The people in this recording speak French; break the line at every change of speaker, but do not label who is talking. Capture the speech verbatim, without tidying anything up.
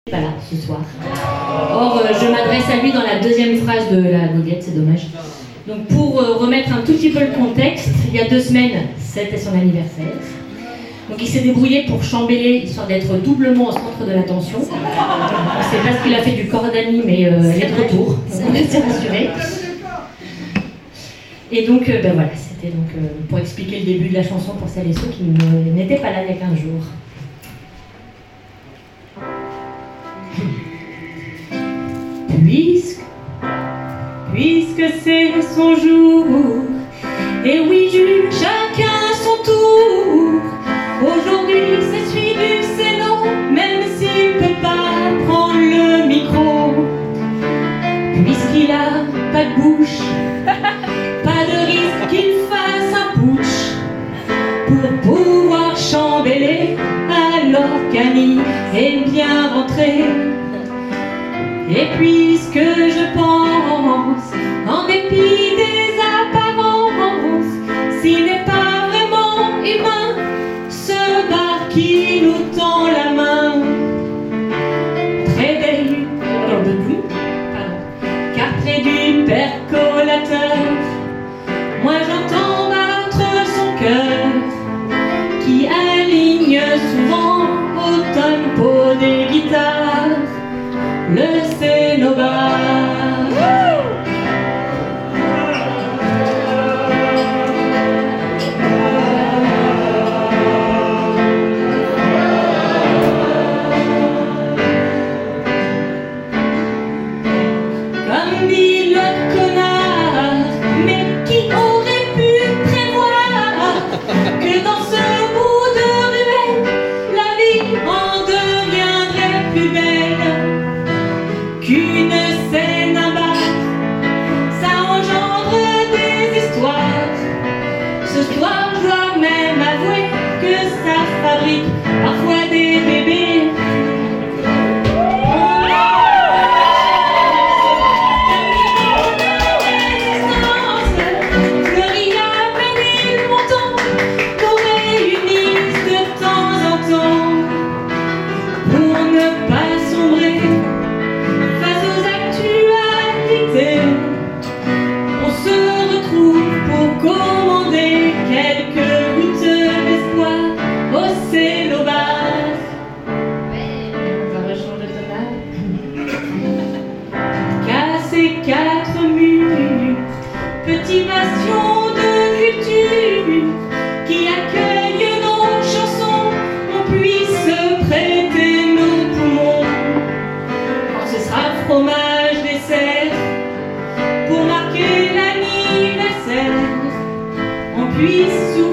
Pas là ce soir. Or, euh, je m'adresse à lui dans la deuxième phrase de la goguette, c'est dommage. Donc, pour euh, remettre un tout petit peu le contexte, il y a deux semaines, c'était son anniversaire. Donc, il s'est débrouillé pour chambéler, histoire d'être doublement au centre de l'attention. C'est parce qu'il a fait du cordani, mais euh, il est de retour. Donc, on s'est rassuré. Et donc, euh, ben voilà, c'était donc euh, pour expliquer le début de la chanson pour celles et ceux qui n'étaient pas là il y a quinze jours. Puisque, puisque c'est son jour, et oui, Jules, chacun son tour. Aujourd'hui, c'est celui du Céno, même s'il peut pas prendre le micro. Puisqu'il a pas de bouche, pas de risque qu'il fasse un putsch pour pouvoir chambéler alors qu'Annie est bien rentrée. Et puisque je pense, en dépit des apparences, s'il n'est pas vraiment humain, ce bar qui nous tend la main, près des, car près du percolateur, moi j'entends battre son cœur, qui aligne souvent au tempo des guitares le Cénobar. Comme dit le connard, mais qui aurait pu prévoir que dans ce bout de ruelle, la vie en deviendrait plus belle. Qu'une scène à bar, ça engendre des histoires. Ce soir, je dois même avouer que ça fabrique parfois des bébés. Quatre murs, petit bastion de culture qui accueille nos chansons, on puisse prêter nos poumons. Quand ce sera fromage dessert pour marquer l'anniversaire, on puisse